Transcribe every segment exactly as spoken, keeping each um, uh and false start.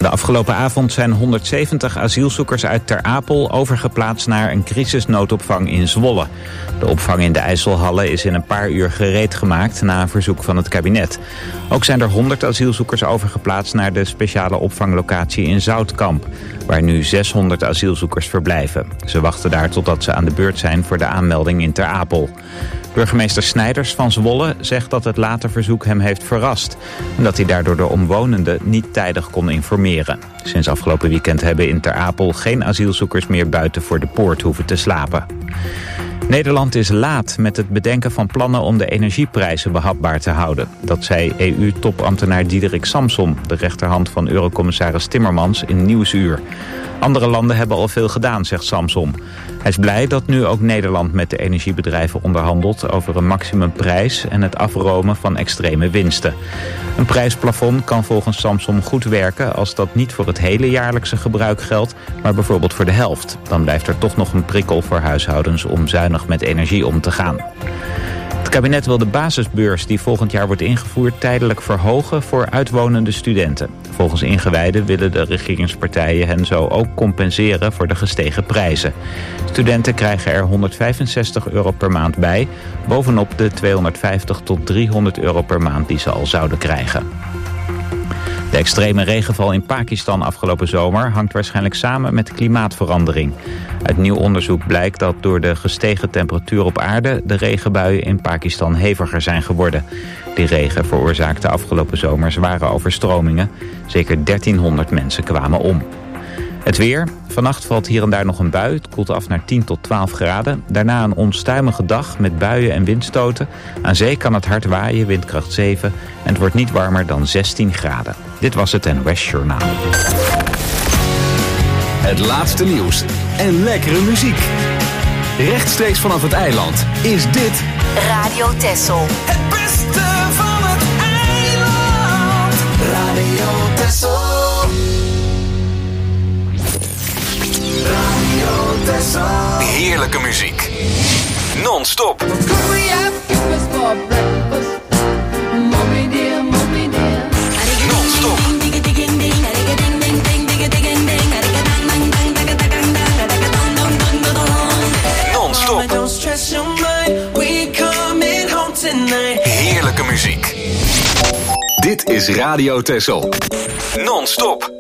De afgelopen avond zijn honderdzeventig asielzoekers uit Ter Apel overgeplaatst naar een crisisnoodopvang in Zwolle. De opvang in de IJsselhallen is in een paar uur gereed gemaakt na een verzoek van het kabinet. Ook zijn er honderd asielzoekers overgeplaatst naar de speciale opvanglocatie in Zoutkamp, waar nu zeshonderd asielzoekers verblijven. Ze wachten daar totdat ze aan de beurt zijn voor de aanmelding in Ter Apel. Burgemeester Snijders van Zwolle zegt dat het late verzoek hem heeft verrast en dat hij daardoor de omwonenden niet tijdig kon informeren. Sinds afgelopen weekend hebben in Ter Apel geen asielzoekers meer buiten voor de poort hoeven te slapen. Nederland is laat met het bedenken van plannen om de energieprijzen behapbaar te houden. Dat zei E U-topambtenaar Diederik Samsom, de rechterhand van Eurocommissaris Timmermans, in Nieuwsuur. Andere landen hebben al veel gedaan, zegt Samsom. Hij is blij dat nu ook Nederland met de energiebedrijven onderhandelt over een maximumprijs en het afromen van extreme winsten. Een prijsplafond kan volgens Samsom goed werken als dat niet voor het hele jaarlijkse gebruik geldt, maar bijvoorbeeld voor de helft. Dan blijft er toch nog een prikkel voor huishoudens om zuinig met energie om te gaan. Het kabinet wil de basisbeurs die volgend jaar wordt ingevoerd tijdelijk verhogen voor uitwonende studenten. Volgens ingewijden willen de regeringspartijen hen zo ook compenseren voor de gestegen prijzen. Studenten krijgen er honderdvijfenzestig euro per maand bij, bovenop de tweehonderdvijftig tot driehonderd euro per maand die ze al zouden krijgen. De extreme regenval in Pakistan afgelopen zomer hangt waarschijnlijk samen met klimaatverandering. Uit nieuw onderzoek blijkt dat door de gestegen temperatuur op aarde de regenbuien in Pakistan heviger zijn geworden. Die regen veroorzaakte afgelopen zomer zware overstromingen. Zeker dertienhonderd mensen kwamen om. Het weer. Vannacht valt hier en daar nog een bui. Het koelt af naar tien tot twaalf graden. Daarna een onstuimige dag met buien en windstoten. Aan zee kan het hard waaien, windkracht zeven. En het wordt niet warmer dan zestien graden. Dit was het N O S Journaal. Het laatste nieuws en lekkere muziek. Rechtstreeks vanaf het eiland is dit Radio Texel. Het beste van het eiland. Radio Texel. Radio Texel. Heerlijke muziek. Non-stop. Non-stop. Heerlijke muziek. Dit is Radio Texel. Non-stop.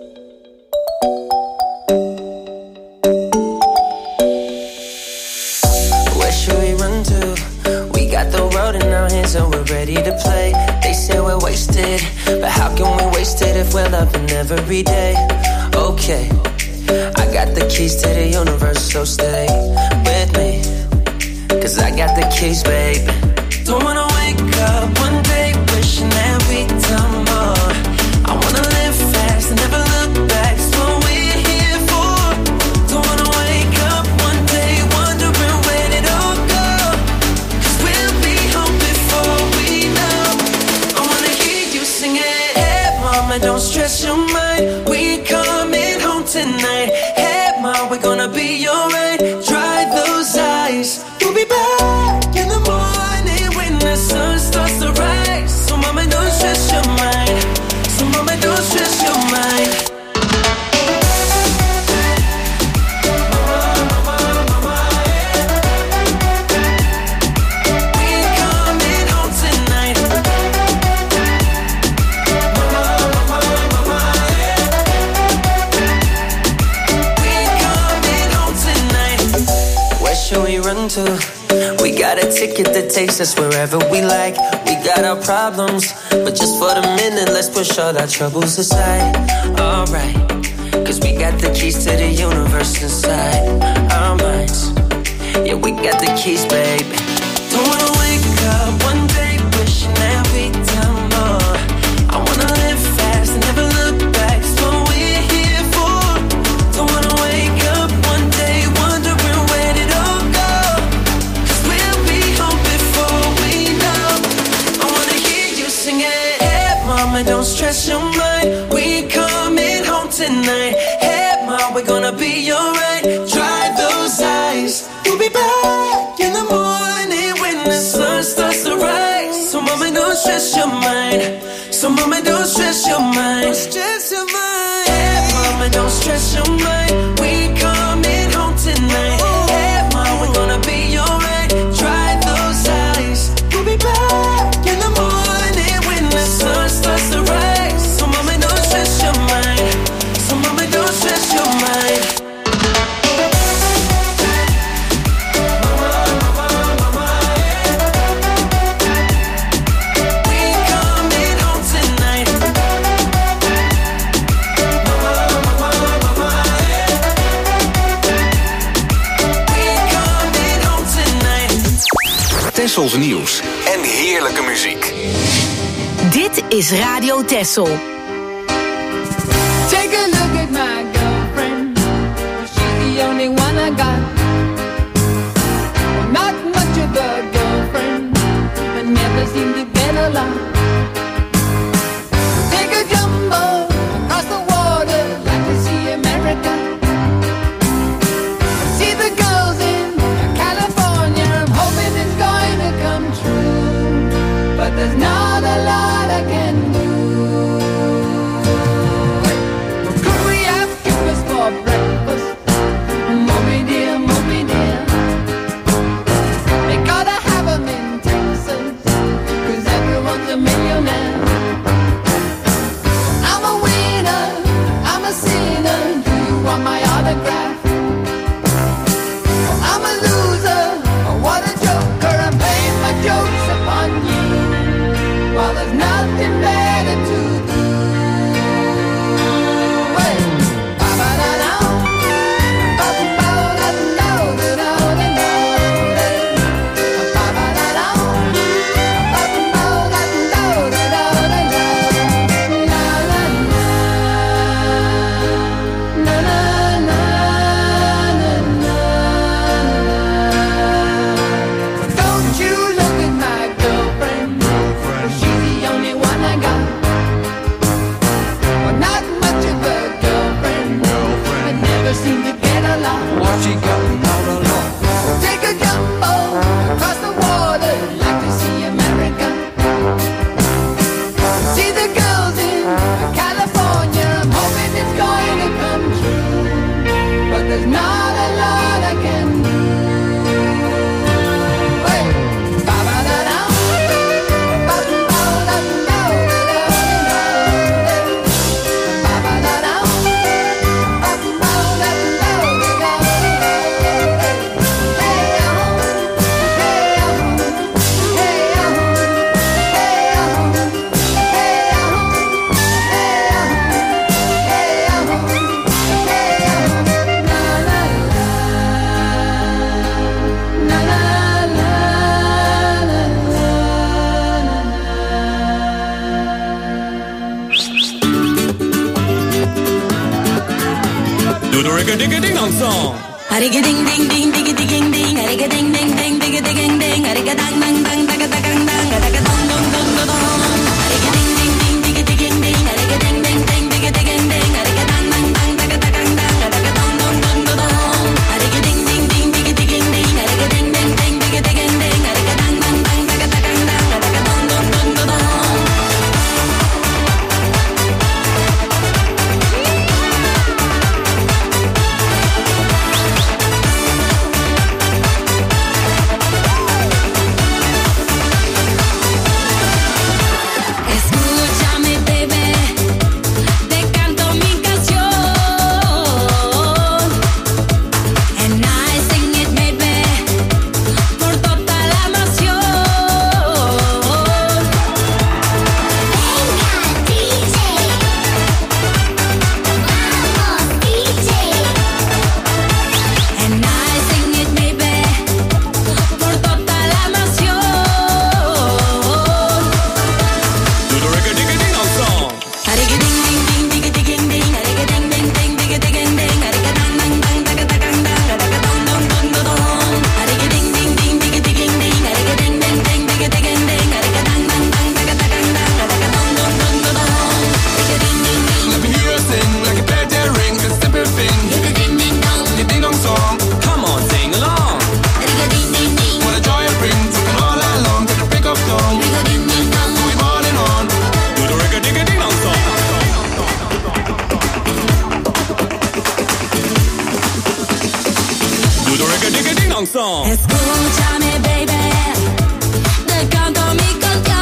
Where should we run to? We got the road in our hands and we're ready to play. They say we're wasted, but how can we waste it if we're loving every day? Okay, I got the keys to the universe, so stay with me. Cause I got the keys, babe. Don't wanna wake up one day wishing that we'd done more. I wanna live fast and never look back. It's what we're here for. Don't wanna wake up one day wondering where did it all go. Cause we'll be home before we know. I wanna hear you sing it. Hey mama, don't stress your mind. We coming home tonight. Hey mama, we're gonna be alright. Dry those eyes. We'll be back in the morning when the sun starts to rise. So mama, don't stress your mind. So mama, don't stress your mind. To. We got a ticket that takes us wherever we like. We got our problems, but just for the minute, let's push all our troubles aside. Alright, cause we got the keys to the universe inside our minds. Yeah, we got the keys, babe. Don't wanna wake up one day wishing that we'd done more. I wanna live fast and never look back. It's what we're here for. Don't wanna wake up one day wondering where did all go. Don't stress your mind. We coming home tonight. Hey, mom, we're gonna be alright. Dry those eyes. We'll be back in the morning when the sun starts to rise. So, mama, don't stress your mind. So, mama, don't stress your mind. Don't stress your mind. Hey, stress your mind. We coming home tonight. Hey, mom, we're gonna be alright. Dry those eyes. We'll be back in the morning when the sun starts to rise. So mama, don't stress your mind. So mama, don't stress your mind. Tessels nieuws en heerlijke muziek. Dit is Radio Tessel. Take a look at my girlfriend. She's the only one I got. Not much of a girlfriend, but never seem to get along. Take a jumbo across the water, like to see America. See the girls in California, I'm hoping it's going to come true, but there's not a lot I can do. Could we have breakfast for breakfast? Mommy dear, mommy dear. They gotta have 'em in Texas, 'cause everyone's a millionaire. I'm a winner, I'm a sinner. Do you want my autograph? I'm a loser, what a joker. I'm playing my jokes upon you, while there's nothing better to do. Hey, ba-ba-da-da, ba-ba-da-da-da-da-da-da, ba-ba-da-da, ba-ba-da-da-da-da-da-da, na-na-na-na-na-na-na. Don't you look at my girlfriend, she's the only one I got. Well, not much of a girlfriend, but never seem to get along. What she got all along? Take a jumbo across the water, like to see America. See the girls in California, I'm hoping it's going to come true, but there's not a lot I can do. Hey, ba-ba-da-da, ba-ba-da-da-da-da-da, ba-ba-da-da, ba-ba-da-da-da-da-da. Do the rigga-digga-ding song. Harigga ding ding ding digga ding ding, harigga ding ding ding digga ding ding, harigga dang dang dang dagga dang dang, harigga dong dong dong dong dong. Harigga ding ding ding digga ding ding, harigga ding ding ding digga ding ding, harigga dang dang dang dagga dang dang, harigga dong dong dong dong dong. Harigga ding ding ding digga ding ding, harigga ding ding ding digga ding ding, harigga dang dang dang dagga dang dang, harigga dong dong dong dong dong. ding song. Escúchame, baby, te canto mi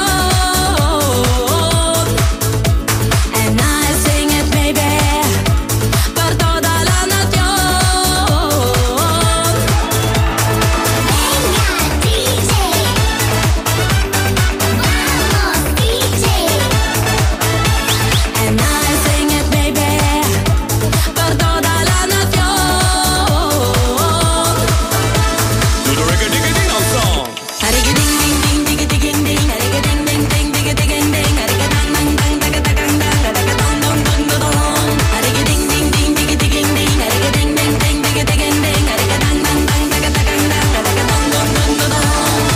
canción. And I sing it, baby, por toda la nación. Venga, D J, vamos, D J. And I sing it, baby, por toda la nación. Do the reggae digga ding song. Harigga ding ding ding digga digging ding, harigga ding ding ding digga digging ding, harigga dang dang dang dagga daggang dang, dagga dong dong dong dong dong. Harigga ding ding ding digga digging ding, harigga ding ding ding digga digging ding, harigga dang dang dang dagga daggang dang, dagga dong dong dong dong dong.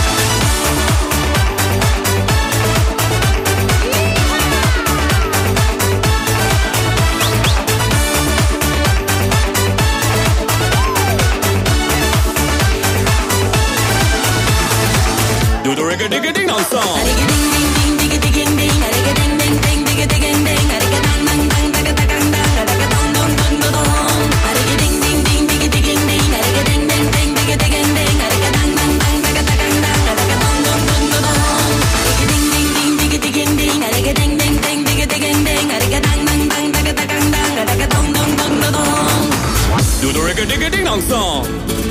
Do the reggae digga ding song. Harigga ding ding ding digga digging ding, harigga ding ding ding digga digging ding, harigga dang dang dang dagga daggang dang, dagga dong dong dong dong dong. Harigga ding ding ding digga digging ding, harigga ding ding ding digga digging ding, harigga dang dang dang dagga daggang dang, dagga dong dong dong dong dong. Harigga ding ding ding digga digging ding, harigga ding ding ding digga digging ding, harigga dang dang dang dagga daggang dang, dagga dong dong dong dong dong. Do the reggae digga ding song.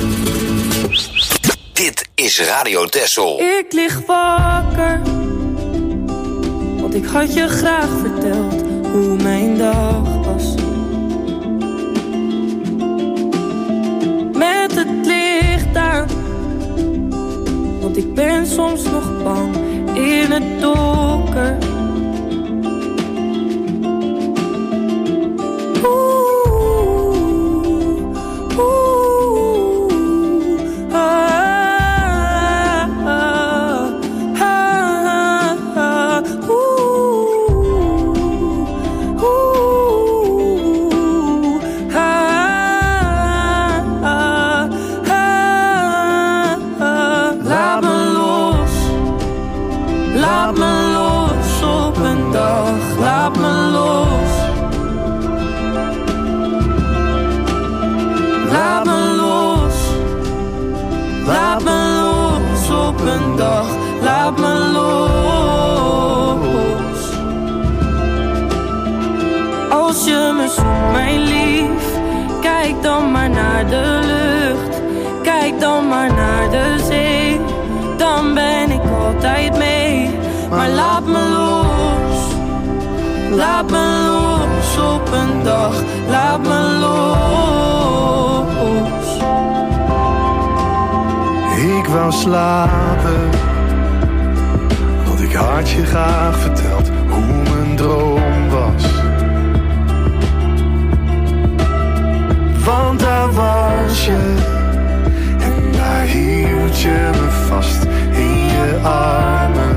Dit is Radio Texel. Ik lig wakker, want ik had je graag verteld hoe mijn dag was. Met het licht aan, want ik ben soms nog bang in het donker. Oeh, oeh, ah. Laat me los op een dag, laat me los. Laat me los, laat me los op een dag, laat me los. Als je me zoekt, mijn lief, kijk dan maar naar de lucht. Kijk dan maar naar de zee, dan ben ik altijd mee. Maar laat me los, laat me los op een dag, laat me los. Ik wou slapen, want ik had je graag verteld hoe mijn droom was. Want daar was je, en daar hield je me vast in je armen.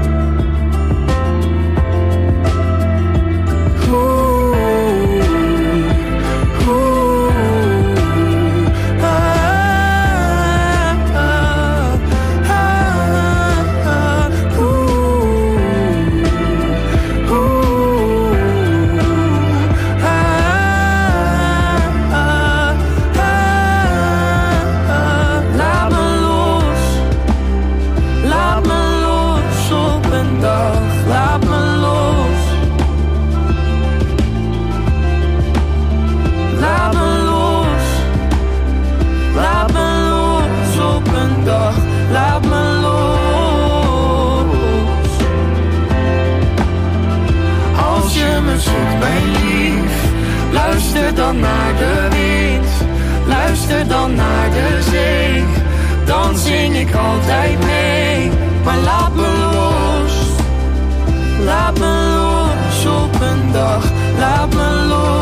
Luister dan naar de wind, luister dan naar de zee. Dan zing ik altijd mee, maar laat me los. Laat me los op een dag, laat me los.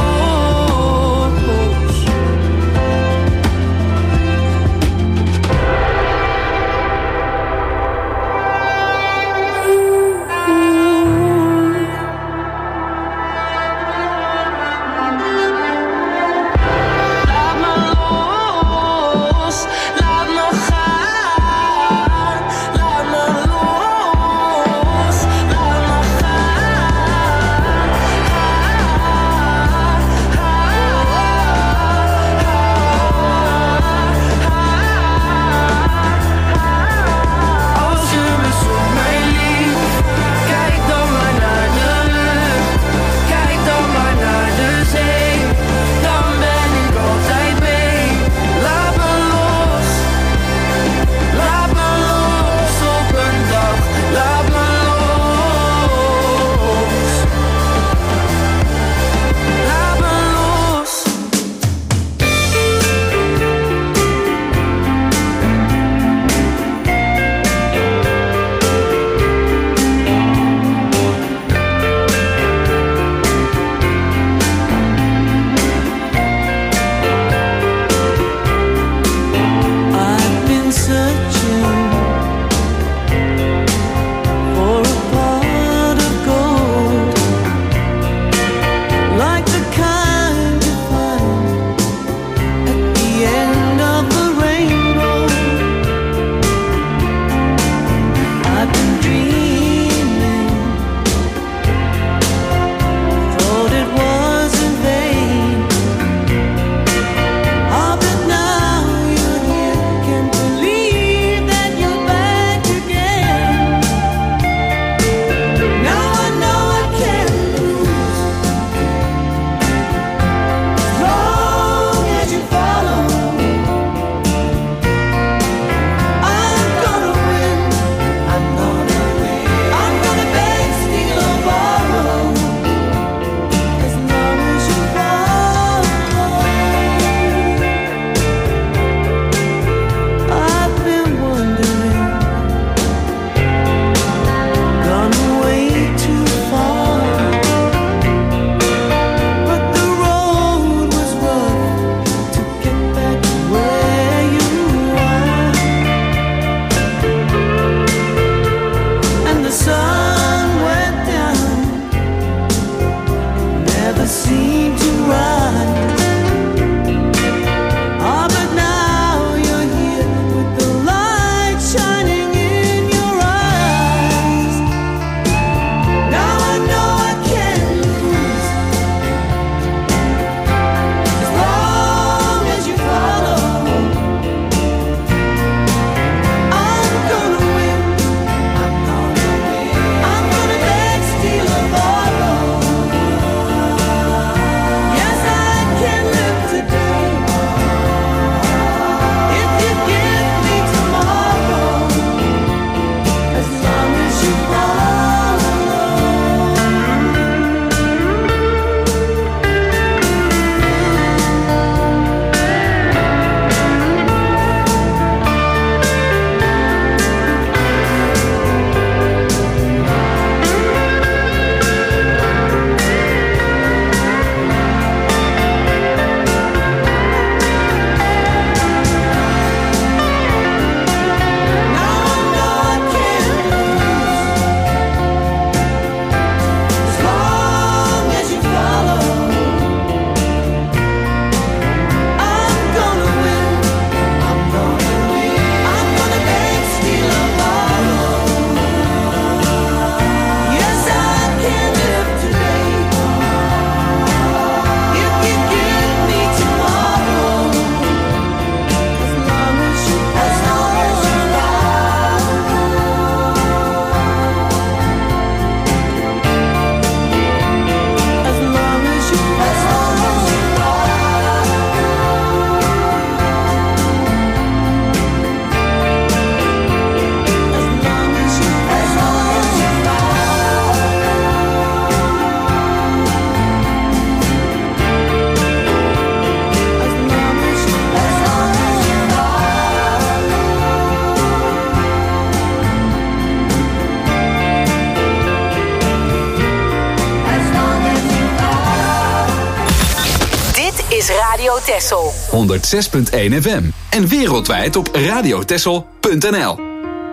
is Radio Texel. honderd zes punt één F M. En wereldwijd op radiotexel punt n l.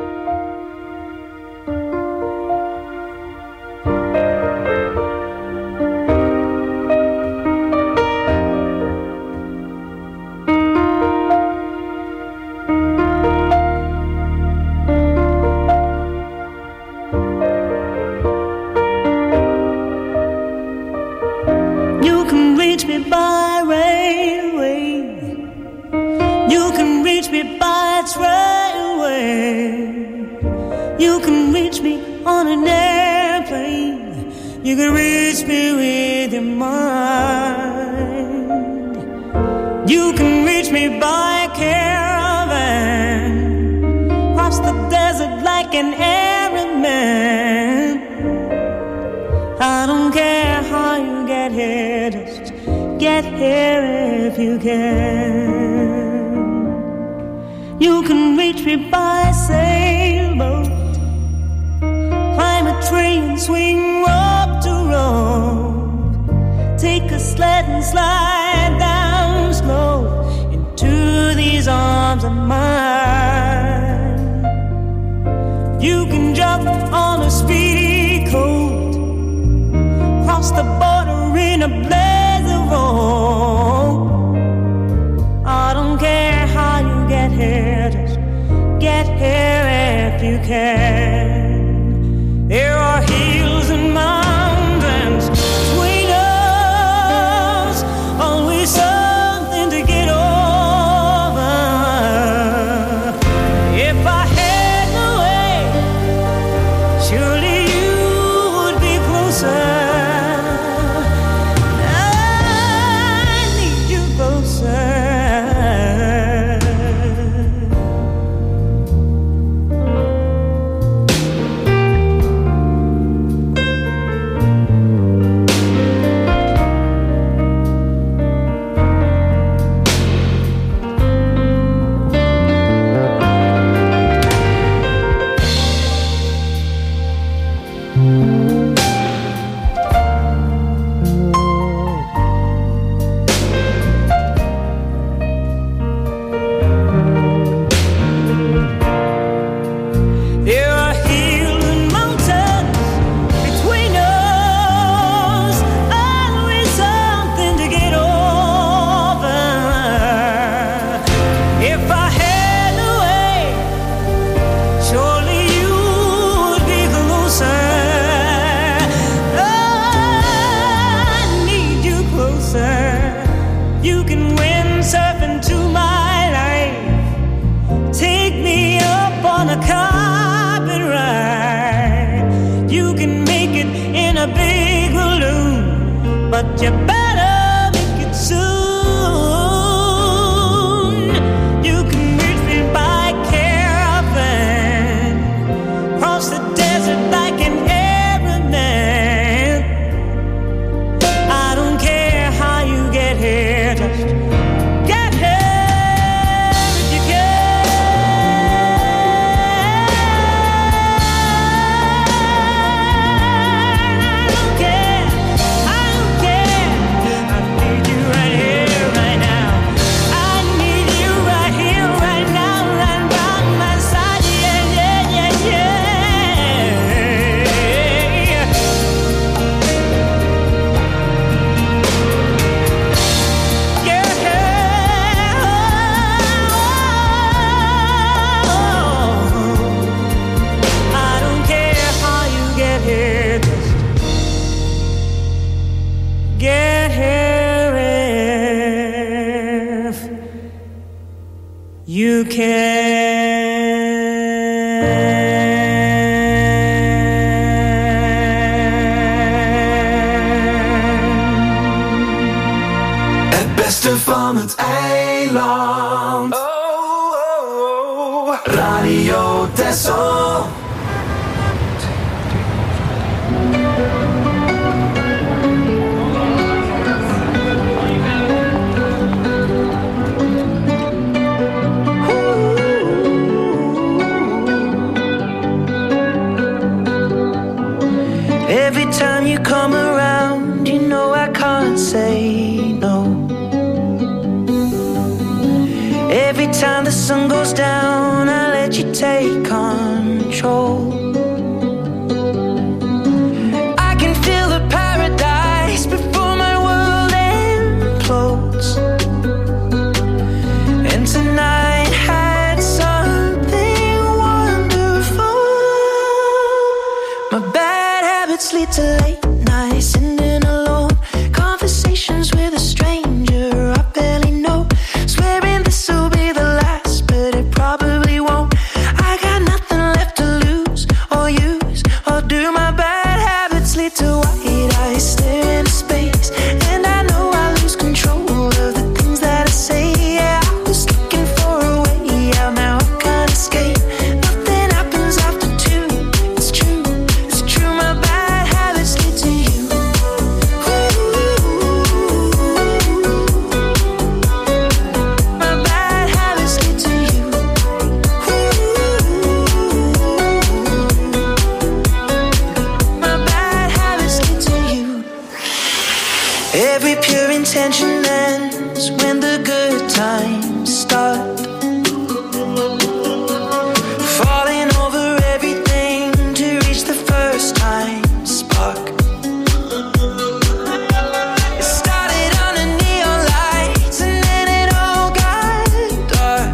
You Het beste van het eiland. Oh, oh, oh. Radio Texel. Every time you come around, you know I can't say no. the sun goes down, I let you take control. I can feel the paradise before my world implodes. And tonight had something wonderful. My bad habits lead to late nights, ending alone. Conversations with a stranger I barely know. Swearing this will be the last, but it probably won't. I got nothing left to lose or use or do. My bad habits lead to white eyes staring into space, and I know I lose control of the things that I say. Yeah, I was looking for a way out, now I can't escape. Nothing happens after two. It's true, it's true. My bad habits lead to you. My bad habits lead to you. My bad habits lead to you. Every pure intention ends when the good times start. Falling over everything to reach the first time spark. It started under neon lights and then it all got dark.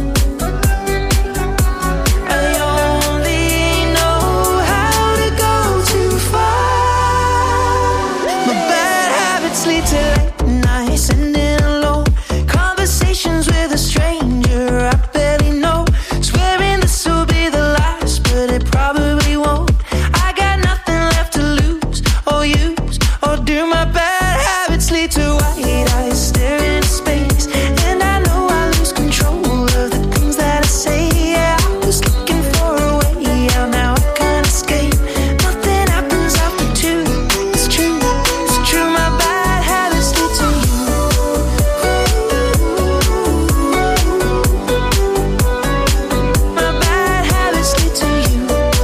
I only know how to go too far. My bad habits lead to late nights, ending alone. Conversations with a stranger I barely know. Swearing this will be the last, but it probably won't. I got nothing left to lose or use or do. My bad habits lead to white eyes staring into space, and I know I lose control of the things that I say. Yeah, I was looking for a way out, now I can't escape. Nothing happens after two. It's true, it's true. My bad habits lead to you. My bad habits lead to you.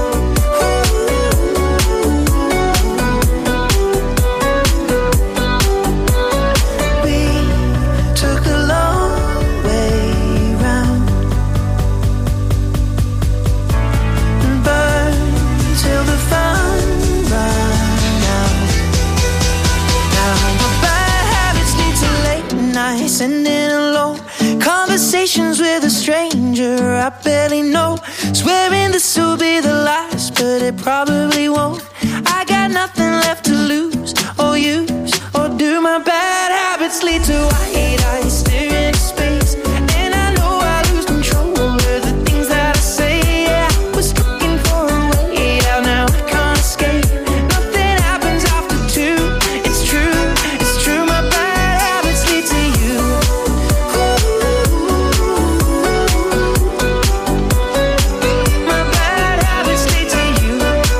We took a long way round and burned till the fun ran out. Now my bad habits lead to late nights, ending alone. Conversations with a stranger I barely know. Swearing this will be the last, but it probably won't. I got nothing left to lose or use or do. My bad habits lead to white eyes staring into space, and I know I lose control of the things that I say. Yeah, I was looking for a way out, now I can't escape. Nothing happens after two. It's true, it's true. My bad habits lead to you. My bad habits lead to you.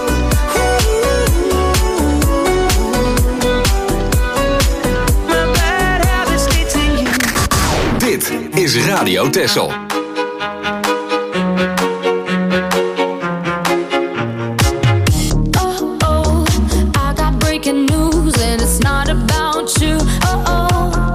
My bad habits lead to you. Dit is Radio Texel. Oh, oh, I got breaking news and it's not about you. Oh, oh,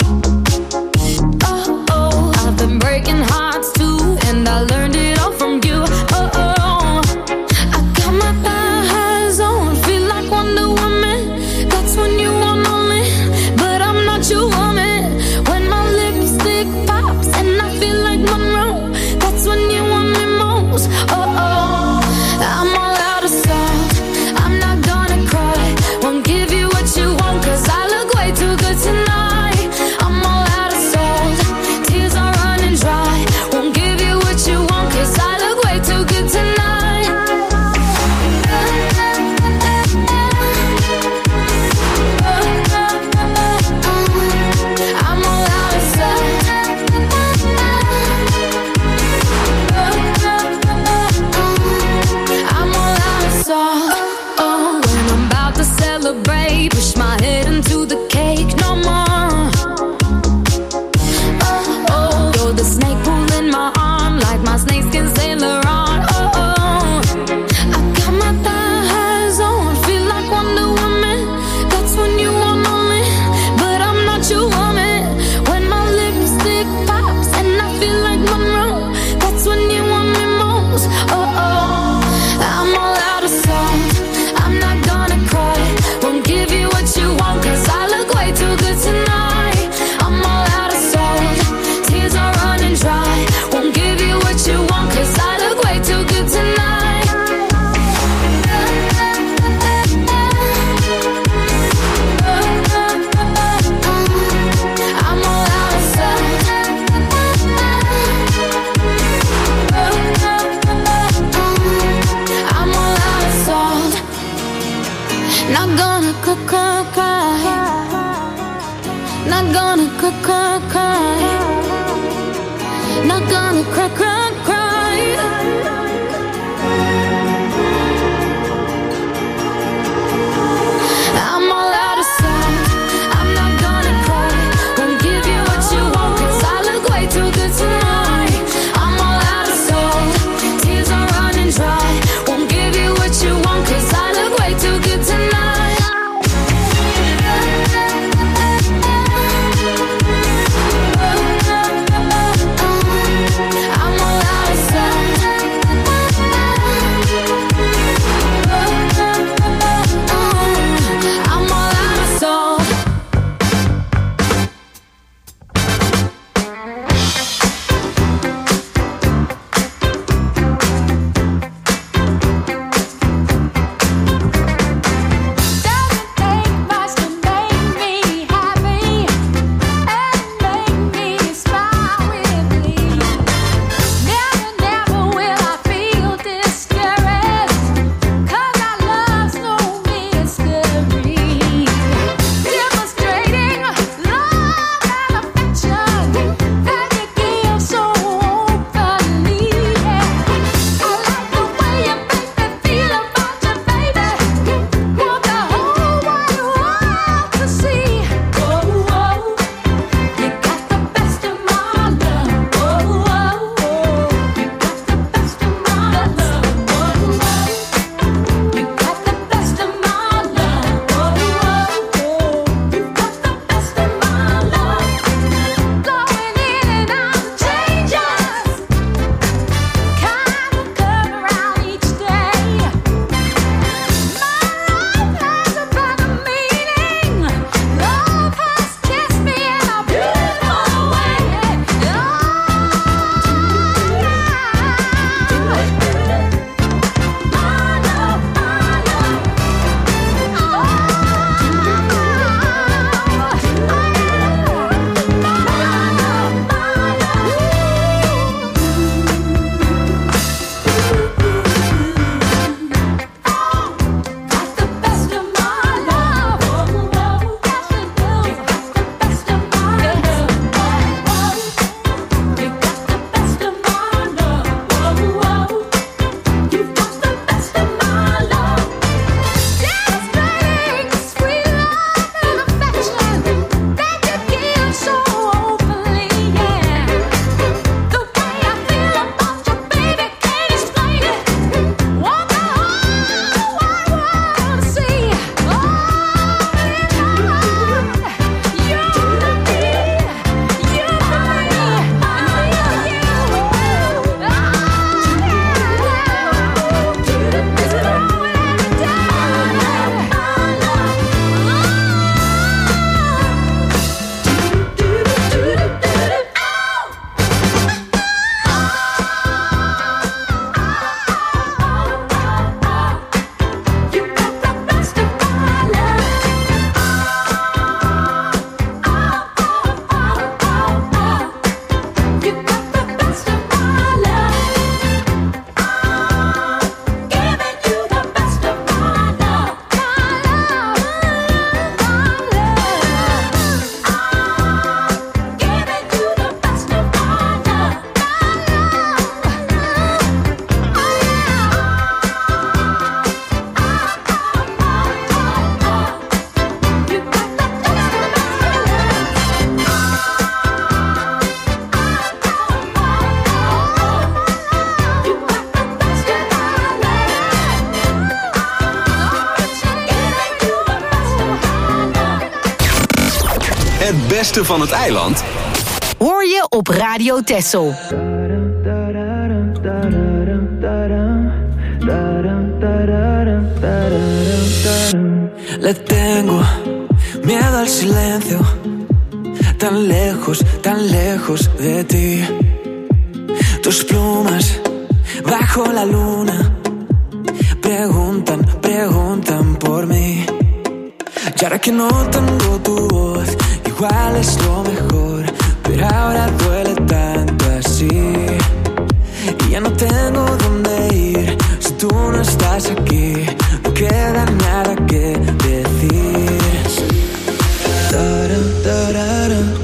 oh, oh, I've been breaking hearts too, and I learned it all from you. Oh, oh, I got my thighs on, feel like Wonder Woman. That's when you want me, but I'm not your woman. When my lipstick pops and I feel like gonna cry, cry, cry. Not gonna cry, cry, cry. I'm all out of sight. I'm not gonna cry. Won't give you what you want, 'cause I look way too good tonight. I'm all out of sight. Tears are running dry. Won't give you what you want, 'cause I look way too good tonight. I'm all out of sight. I'm all out of soul. Doesn't take much to make me happy and make me smile with glee. Never, never will I feel discouraged, 'cause our love's no mystery. Demonstrating love and affection that you give so openly. Yeah. I like the way you make me feel about you, baby. Want the whole wide world to see. Oh, oh, you got the best of my love. Oh, oh, you got the best of my love. Oh, oh, you got the best of my love. Oh, oh, you got the best of my love. Blowing in and out the changes, kind of come around each day. My life has a better meaning. Love has kissed me in a beautiful way. Oh, got the best of my love. Oh, yes you do. You got the best of my love. Oh, you got the best of my love. Oh, you got the best of my love. Demonstrating sweet love and affection that you give so openly. Yeah. The way I feel about you, baby, can't explain it. Want the whole wide world to see. Oh, you to me, you to me, Het beste van het eiland Hoor je op Radio Texel. Le tengo miedo al silencio, tan lejos, tan lejos de ti. Tus plumas bajo la luna preguntan, preguntan por mí. Y ahora que no tengo tu voz, igual es lo mejor, pero ahora duele tanto así. Y ya no tengo dónde ir si tú no estás aquí. No queda nada que decir. Tarara, tarara.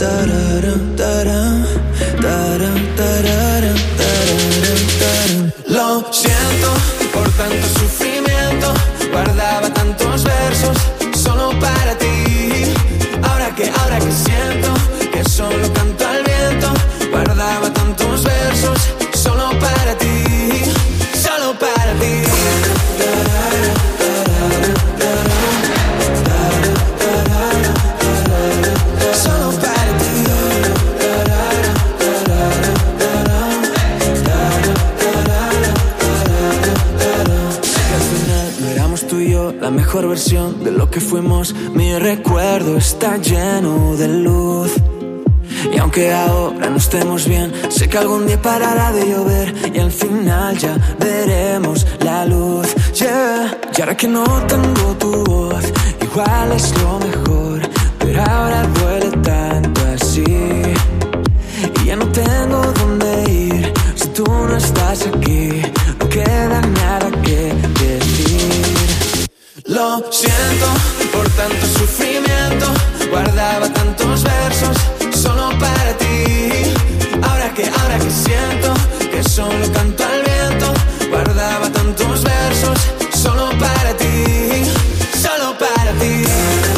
mejor versión de lo que fuimos. Mi recuerdo está lleno de luz. Y aunque ahora no estemos bien, sé que algún día parará de llover y al final ya veremos la luz, yeah. Y ahora que no tengo tu voz, igual es lo mejor, pero ahora duele tanto así. Y ya no tengo dónde ir, si tú no estás aquí, no queda nada que decir. Lo siento por tanto sufrimiento, guardaba tantos versos solo para ti. Ahora que, ahora que siento que solo canto al viento, guardaba tantos versos solo para ti, solo para ti.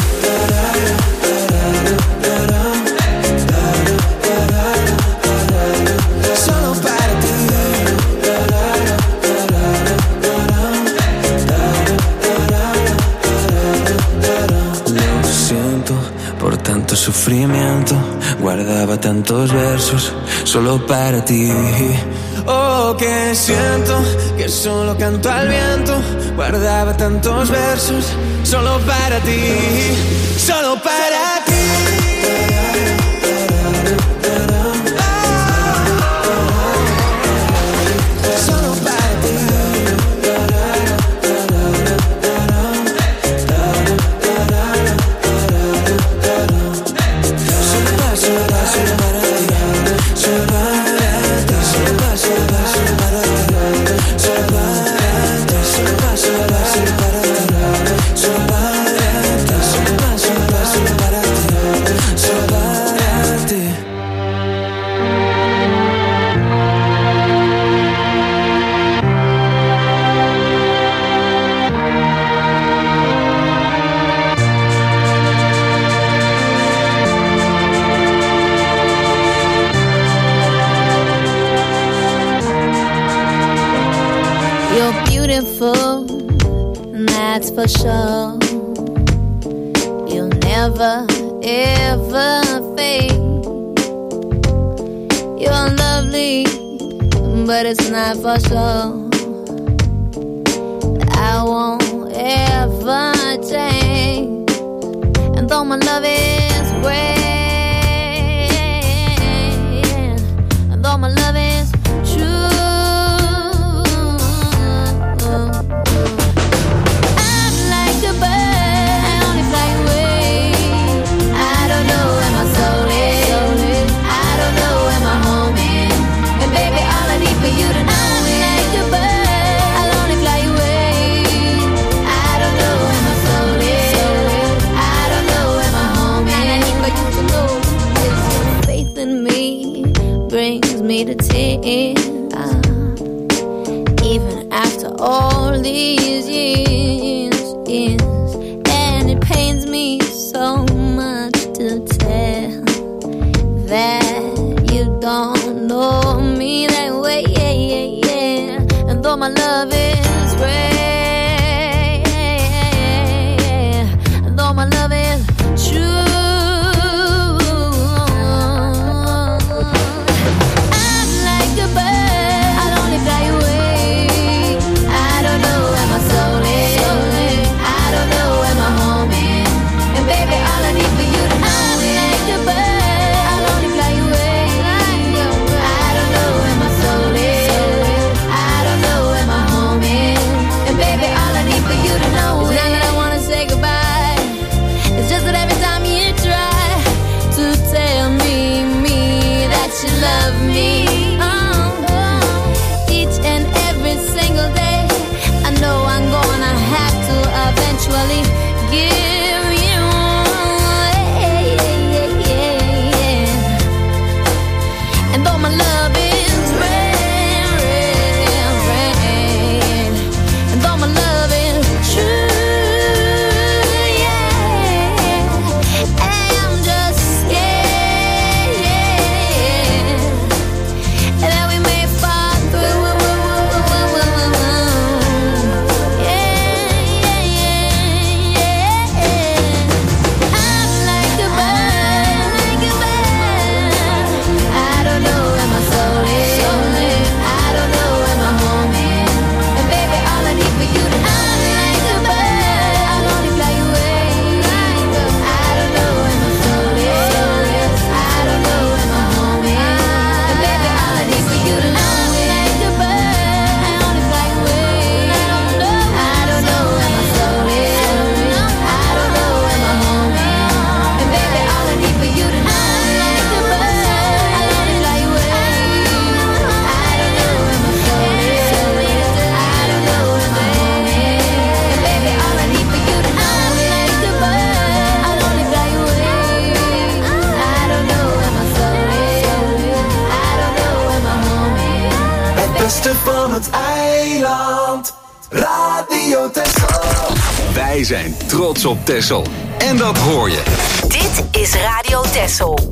Solo para ti. Lo siento por tanto sufrimiento, guardaba tantos versos solo para ti. Oh, que siento que solo canto al viento, guardaba tantos versos solo para ti, solo para ti. Solo para ti. That's for sure. You'll never, ever fade. You're lovely, but it's not for sure. I won't ever change. And though my love is great, and though my love is true, me to tears, uh, even after all these years, years, and it pains me so much to tell that you don't know me that way, yeah, yeah, yeah. And though my love is great, and though my love is true, home beste van het eiland. Radio Texel. Wij zijn trots op Texel. En dat hoor je. Dit is Radio Texel.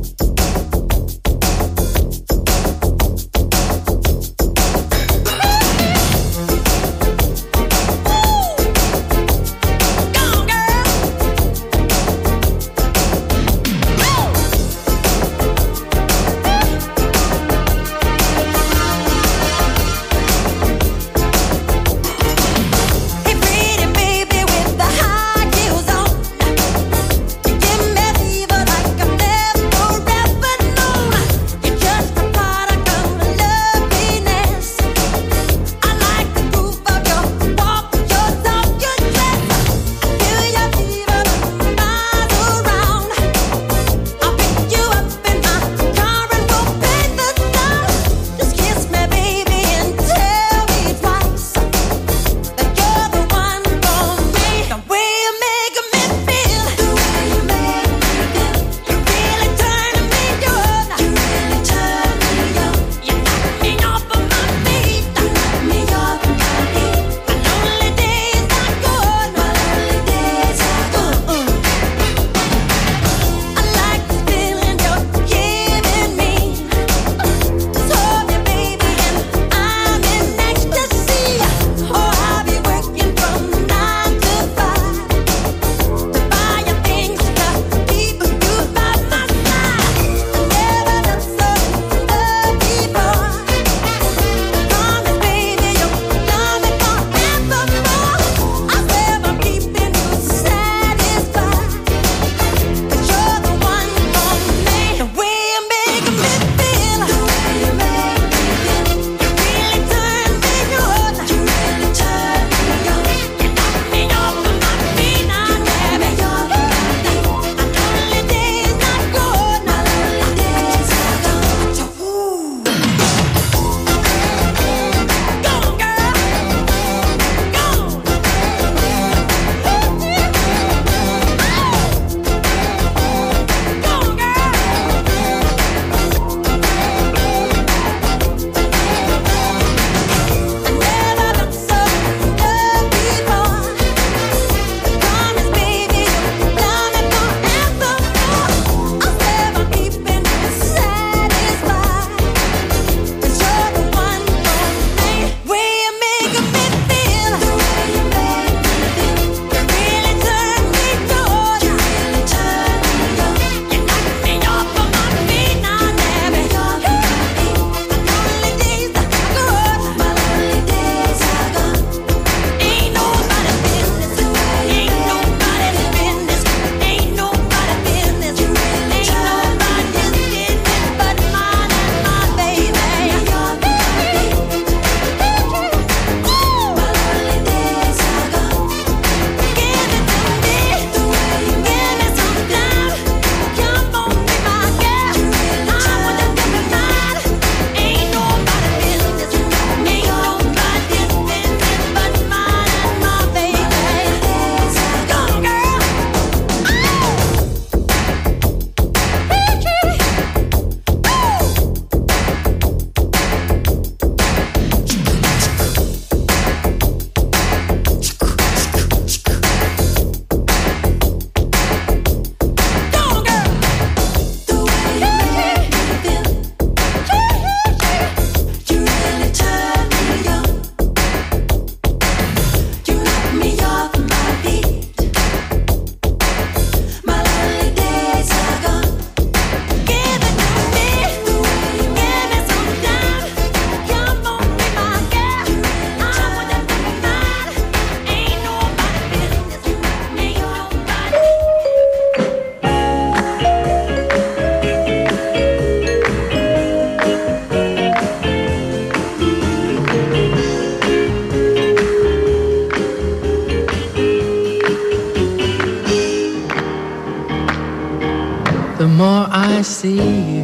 The more I see you,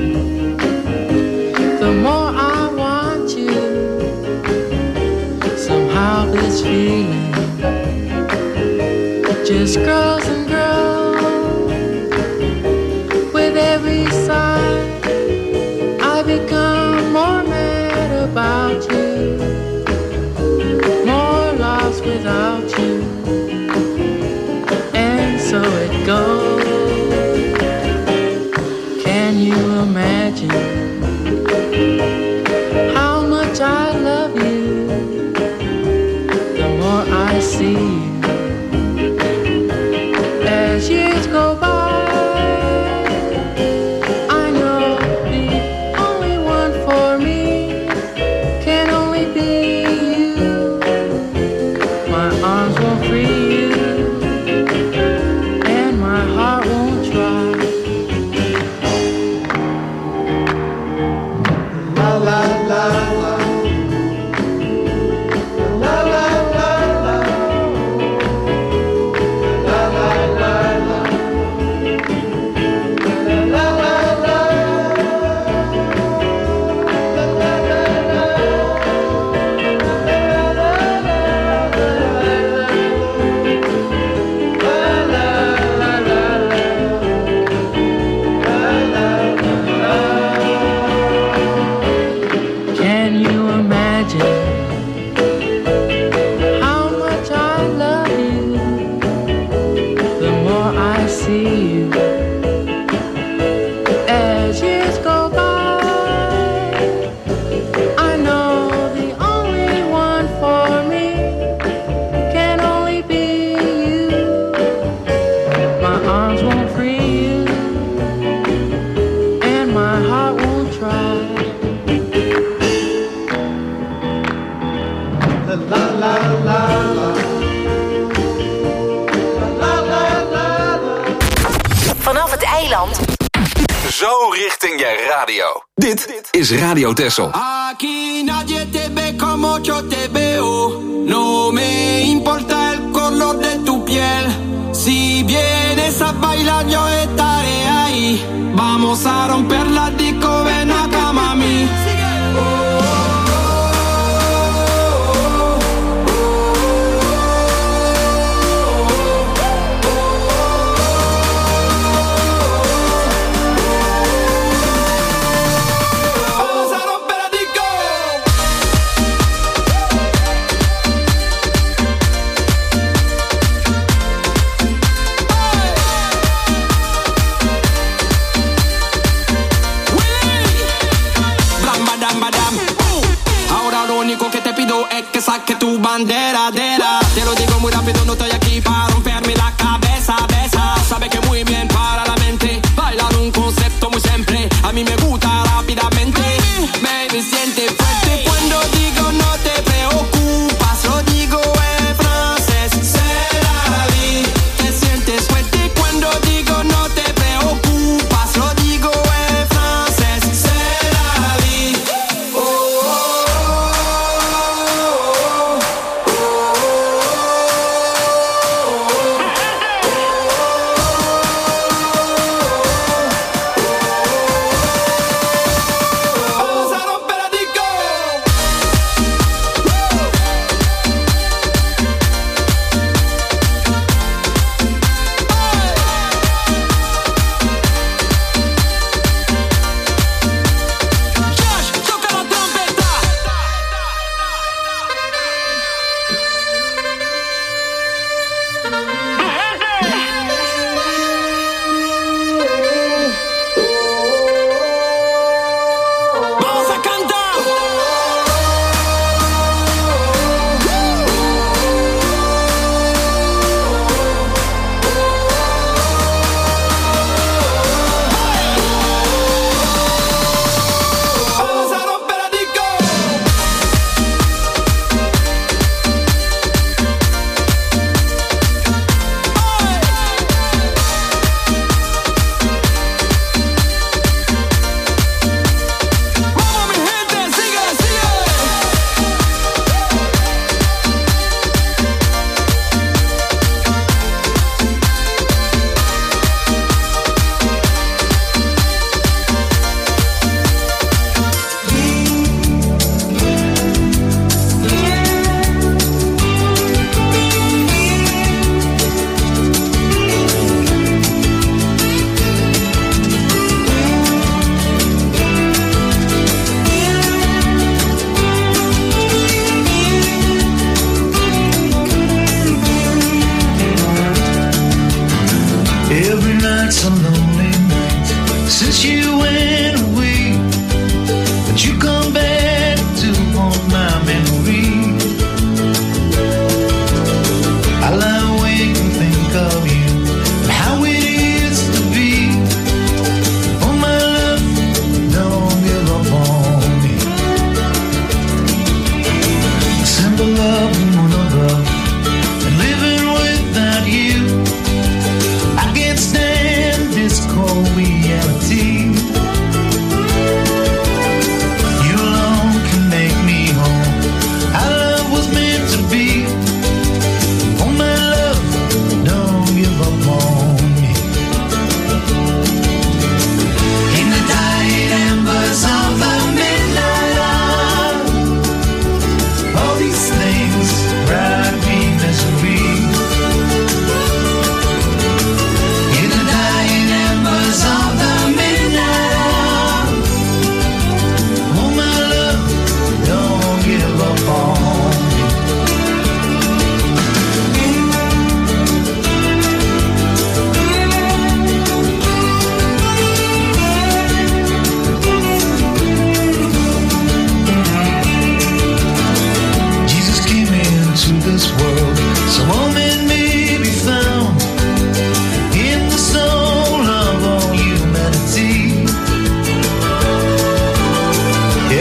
the more I want you. Somehow this feeling just grows and grows. With every sigh, I become more mad about you. imagine how much I love you, the more I see you. As years go by, I know the only one for me can only be you. My arms won't free you, and my heart won't try. La la la la. La la la la. La la la la. La la la. Can you imagine how much I love you? The more I see you, as years go by, I know the only one for me can only be you. My arms won't free you, and my heart won't try. La la la la. La la la la. Vanaf het eiland. Zo richting je radio. Dit is Radio Texel. Aquí nadie te ve como yo te veo. No me importa el color de tu piel. Si vienes a bailar yo estaré ahí. Vamos a romper la disco, ven acá mami. Vamos a romper la disco. Bam, badam, badam. Ahora lo único que te pido es que saque tu bandera, dera. Te lo digo muy rápido, no estoy aquí para romperme la cabeza, besa. Sabe que muy bien para la mente. Bailar un concepto muy simple. A mí me gusta rápidamente. Baby, siente fuerte cuando digo no te preocupas. Lo digo en francés, c'est la vie. Te sientes fuerte cuando digo no te preocupas. Lo digo en francés, c'est la vie. Oh, oh, oh, oh, oh, oh.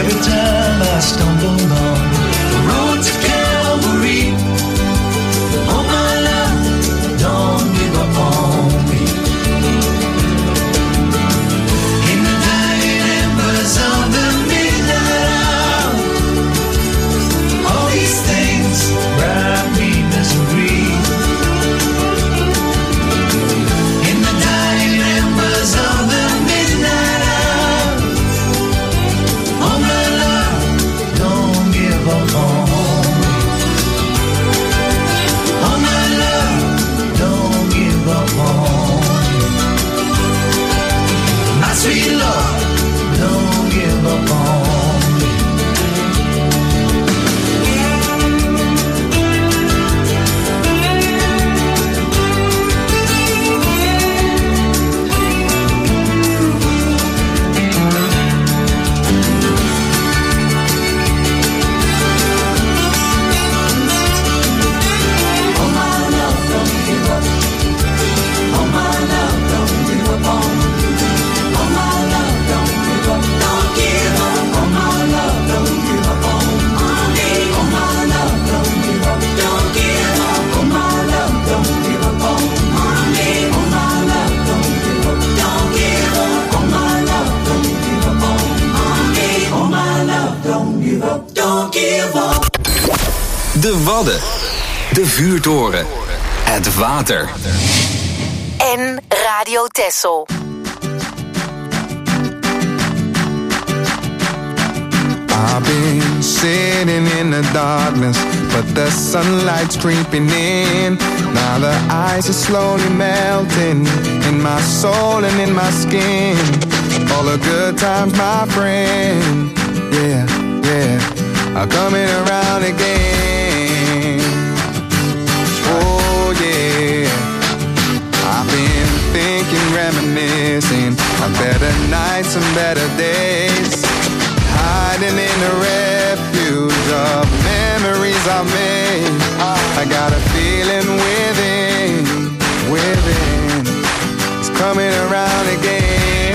every time I stumble on the road to Calvary. Oh my love, don't give up on me. In the dying embers of the midnight hour, all these things brought me misery. In the dying embers of the midnight hour, oh my love, don't give up on me. Oh my love, don't give up on me. My sweet Lord, don't give up on me. Oh my love, don't give up. Oh my love, don't give up on me. Oh my love, don't give up. Don't give up. Oh my love, don't give up on me. Oh my love, don't give up. Don't give up. Oh my love, don't give up on me. Oh my love, don't give up. Don't give up. Oh my love, don't give up on me. Oh my love, don't give up. Don't give up. De Wadden. De Vuurtoren. Het water. En Radio Texel. I've been sitting in the darkness, but the sunlight's creeping in. Now the ice is slowly melting in my soul and in my skin. All the good times, my friend, yeah, yeah, are coming around again. Oh yeah, I've been thinking, reminiscing of better nights and better days, hiding in the refuge of memories I've made. I got a feeling within, within, it's coming around again.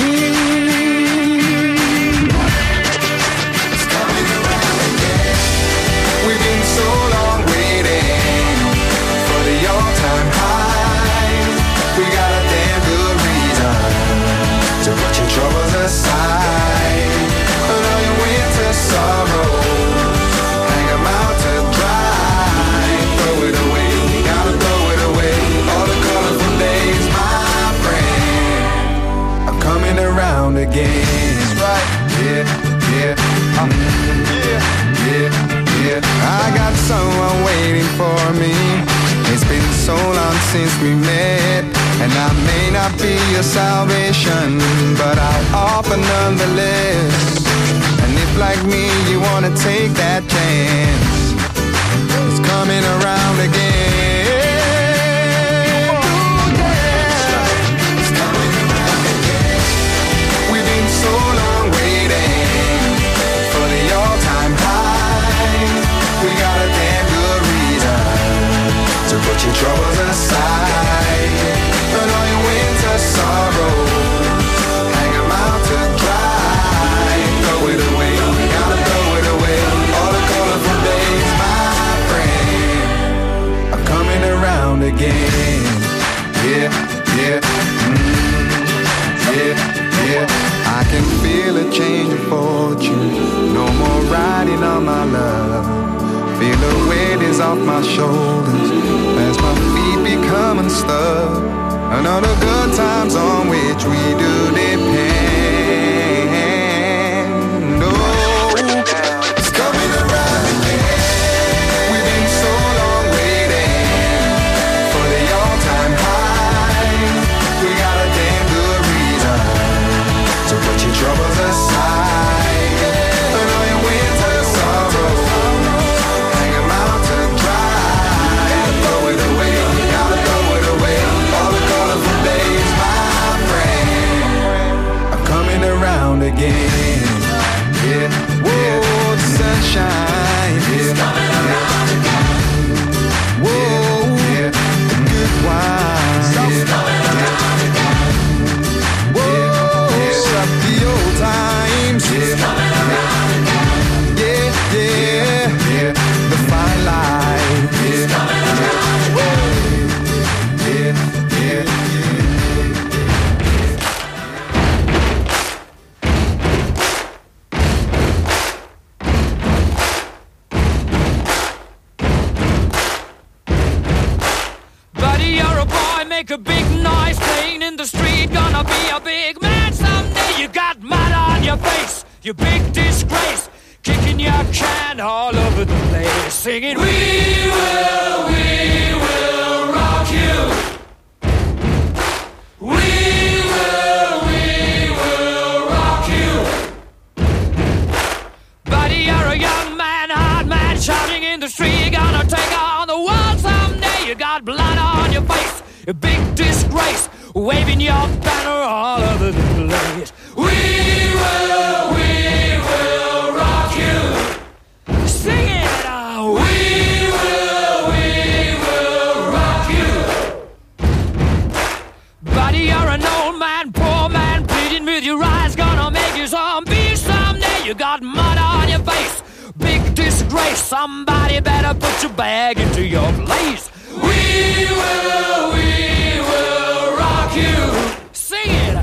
It's coming around again. We've been so long waiting for the all-time high. We got a damn good reason to put your troubles aside. And all your winter sorrows, hang 'em out to dry. Throw it away, you gotta throw it away. All the colorful days, my friend, are coming around again. That's right, yeah, yeah, um, yeah, yeah, yeah. I got someone waiting for me. It's been so long since we met, and I may not be your salvation, but I'll offer nonetheless. And if like me you wanna take that chance, it's coming around again. Ooh, yeah. It's coming around again. We've been so long waiting for the all-time high. We got a damn good reason to put your troubles aside. And all your winter sorrows, hang 'em out to dry. Throw it away, gotta throw it away. All the colorful days, my friend, are coming around again. Yeah, yeah, mm, yeah, yeah. I can feel a change of fortune. No more riding on my love. Feel the weight is off my shoulders as my feet become unstuck. And all the good times on which we do depend. Oh, it's coming around again. We've been so long waiting for the all-time high. We got a damn good reason to put your troubles aside. And all your winter sorrows, hang 'em out to dry. Throw it away, gotta throw it away. All the colorful days, my friend, make a big noise playing in the street. Gonna be a big man someday. You got mud on your face, you big disgrace. Kicking your can all over the place, singing, we will, we will rock you. We will, we will rock you. Buddy, you're a young man, hard man, shouting in the street. You're gonna take on the world someday. You got blood on your face, a big disgrace, waving your banner all over the place. We will, we will rock you. Sing it out. We will, we will rock you. Buddy, you're an old man, poor man, pleading with your eyes, gonna make you zombie someday. You got mud on your face, big disgrace. Somebody better put your bag into your place. We will, we will rock you. Sing it.